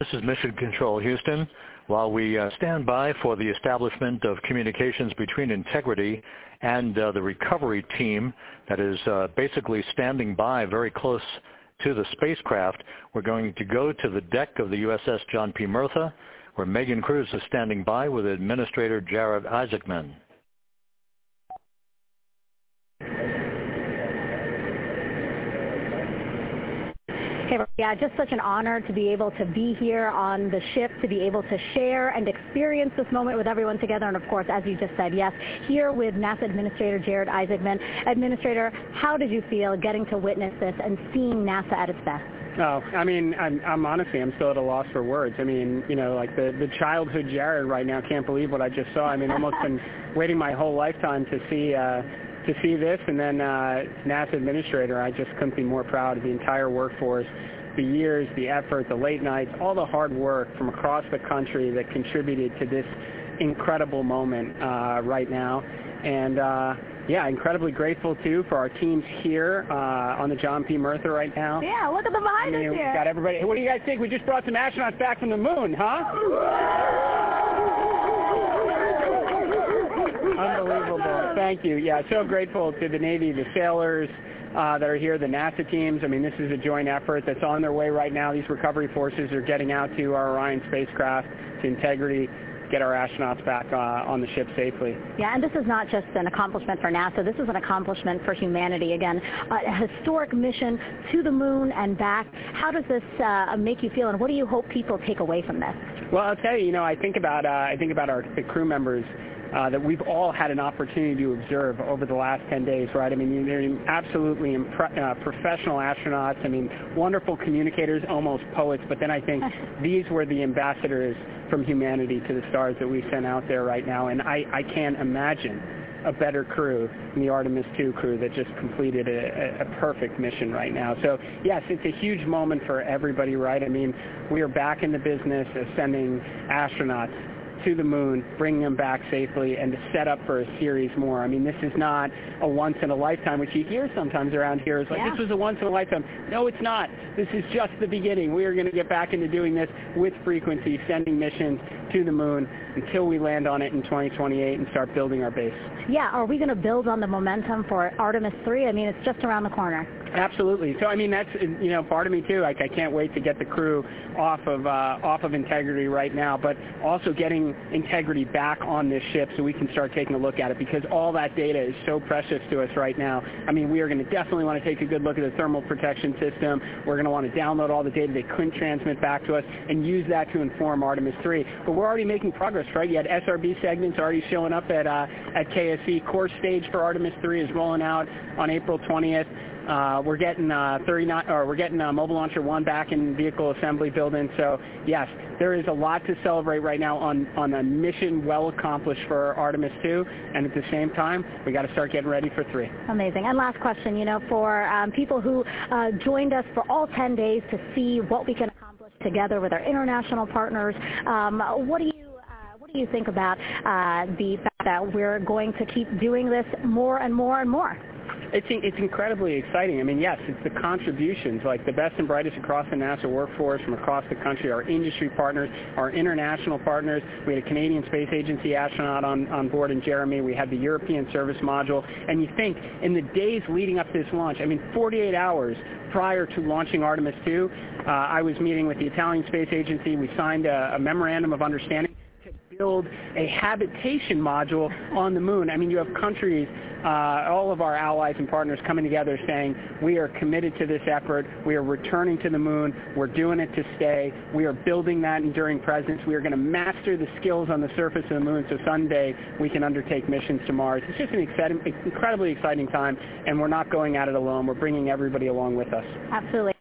is Mission Control Houston. While we stand by for the establishment of communications between Integrity and the recovery team that is basically standing by very close to the spacecraft, we're going to go to the deck of the USS John P. Murtha, where Megan Cruz is standing by with Administrator Jared Isaacman. Yeah, just such an honor to be able to be here on the ship, to be able to share and experience this moment with everyone together. And of course, as you just said, yes, here with NASA Administrator Jared Isaacman. Administrator, how did you feel getting to witness this and seeing NASA at its best? Oh, I mean, I'm honestly, I'm still at a loss for words. I mean, you know, like the childhood Jared right now can't believe what I just saw. I mean, almost been waiting my whole lifetime to see this, and then NASA Administrator, I just couldn't be more proud of the entire workforce, the years, the effort, the late nights, all the hard work from across the country that contributed to this incredible moment right now. And yeah, incredibly grateful too for our teams here on the John P. Murtha right now. Yeah, look at the behind us here. Got everybody. What do you guys think? We just brought some astronauts back from the moon, huh? Unbelievable. Thank you. Yeah, so grateful to the Navy, the sailors that are here, the NASA teams. I mean, this is a joint effort that's on their way right now. These recovery forces are getting out to our Orion spacecraft, to Integrity, get our astronauts back on the ship safely. Yeah, and this is not just an accomplishment for NASA. This is an accomplishment for humanity. Again, a historic mission to the moon and back. How does this make you feel, and what do you hope people take away from this? Well, I'll tell you, you know, I think about the crew members that we've all had an opportunity to observe over the last 10 days, right? I mean, they're absolutely professional astronauts. I mean, wonderful communicators, almost poets. But then I think these were the ambassadors from humanity to the stars that we sent out there right now. And I can't imagine a better crew than the Artemis II crew that just completed a perfect mission right now. So, yes, it's a huge moment for everybody, right? I mean, we are back in the business of sending astronauts to the moon, bringing them back safely, and to set up for a series more. I mean, this is not a once-in-a-lifetime, which you hear sometimes around here. It's like, this was a once-in-a-lifetime. No, it's not. This is just the beginning. We are going to get back into doing this with frequency, sending missions to the moon until we land on it in 2028 and start building our base. Yeah, are we going to build on the momentum for Artemis III? I mean, it's just around the corner. Absolutely. So, I mean, that's, you know, part of me too. Like, I can't wait to get the crew off of Integrity right now, but also getting Integrity back on this ship so we can start taking a look at it, because all that data is so precious to us right now. I mean, we are going to definitely want to take a good look at the thermal protection system. We're going to want to download all the data they couldn't transmit back to us and use that to inform Artemis III. But we're already making progress, right? You had SRB segments already showing up at KSC. Core stage for Artemis III is rolling out on April 20th. We're getting Mobile Launcher 1 back in vehicle assembly building. So yes, there is a lot to celebrate right now on a mission well accomplished for Artemis II, and at the same time, we got to start getting ready for 3. Amazing. And last question, you know, for people who joined us for all 10 days to see what we can accomplish together with our international partners, what do you think about the fact that we're going to keep doing this more and more and more? It's incredibly exciting. I mean, yes, it's the contributions, like the best and brightest across the NASA workforce from across the country, our industry partners, our international partners. We had a Canadian Space Agency astronaut on board in Jeremy. We had the European Service Module. And you think, in the days leading up to this launch, I mean, 48 hours prior to launching Artemis II, I was meeting with the Italian Space Agency. We signed a memorandum of understanding to build a habitation module on the moon. I mean, you have countries, all of our allies and partners coming together saying, we are committed to this effort, we are returning to the moon, we're doing it to stay, we are building that enduring presence, we are going to master the skills on the surface of the moon so someday we can undertake missions to Mars. It's just an incredibly exciting time, and we're not going at it alone. We're bringing everybody along with us. Absolutely.